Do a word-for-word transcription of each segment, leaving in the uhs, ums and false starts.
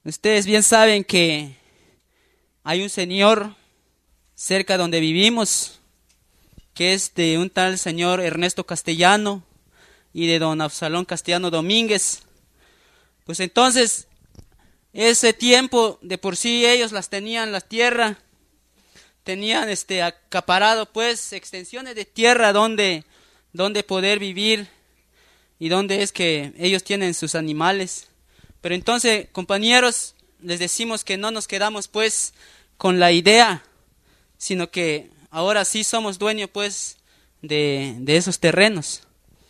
Ustedes bien saben que hay un señor cerca donde vivimos, que es de un tal señor Ernesto Castellano y de don Absalón Castellano Domínguez. Pues entonces, ese tiempo de por sí ellos las tenían la tierra, tenían este acaparado pues extensiones de tierra donde, donde poder vivir y donde es que ellos tienen sus animales. Pero entonces, compañeros, les decimos que no nos quedamos pues con la idea, sino que ahora sí somos dueños pues de, de esos terrenos.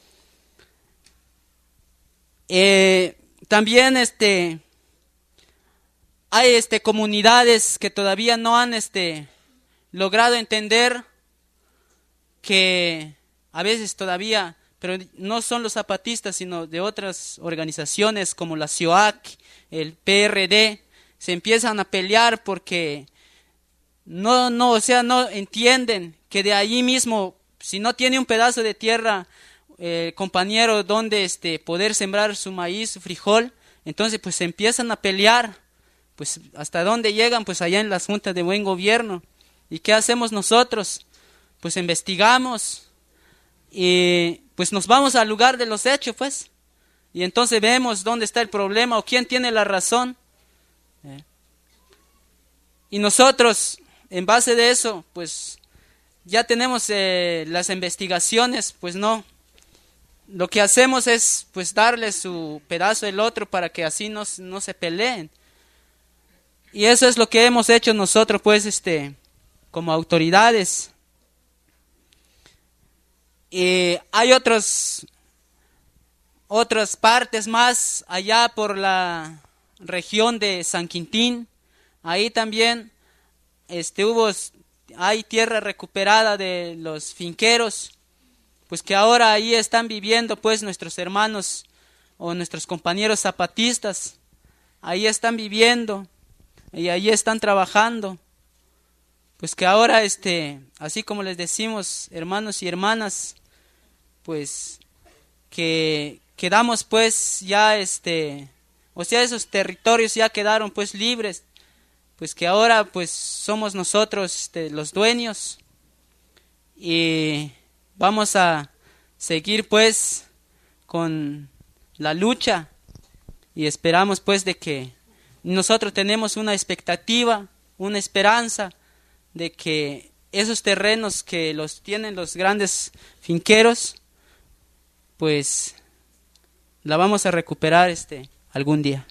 Eh, también este hay este comunidades que todavía no han este logrado entender que a veces todavía, pero no son los zapatistas, sino de otras organizaciones como la C I O A C, el P R D, se empiezan a pelear porque no, no, o sea, no entienden que de allí mismo, si no tiene un pedazo de tierra, eh, compañero, donde este, poder sembrar su maíz, su frijol, entonces pues se empiezan a pelear, pues hasta dónde llegan, pues allá en las juntas de buen gobierno. ¿Y qué hacemos nosotros? Pues investigamos y pues nos vamos al lugar de los hechos, pues, y entonces vemos dónde está el problema o quién tiene la razón. ¿Eh? Y nosotros, en base de eso, pues ya tenemos eh, las investigaciones, pues no. Lo que hacemos es pues darle su pedazo al otro para que así no, no se peleen. Y eso es lo que hemos hecho nosotros, pues, este, como autoridades. Y hay otros, otras partes más allá por la región de San Quintín. Ahí también este, hubo, hay tierra recuperada de los finqueros, pues que ahora ahí están viviendo pues nuestros hermanos o nuestros compañeros zapatistas. Ahí están viviendo y ahí están trabajando. Pues que ahora, este, así como les decimos, hermanos y hermanas, pues que quedamos pues ya, este, o sea, esos territorios ya quedaron pues libres, pues que ahora pues somos nosotros este, los dueños y vamos a seguir pues con la lucha y esperamos pues de que nosotros tenemos una expectativa, una esperanza de que esos terrenos que los tienen los grandes finqueros, pues la vamos a recuperar este algún día.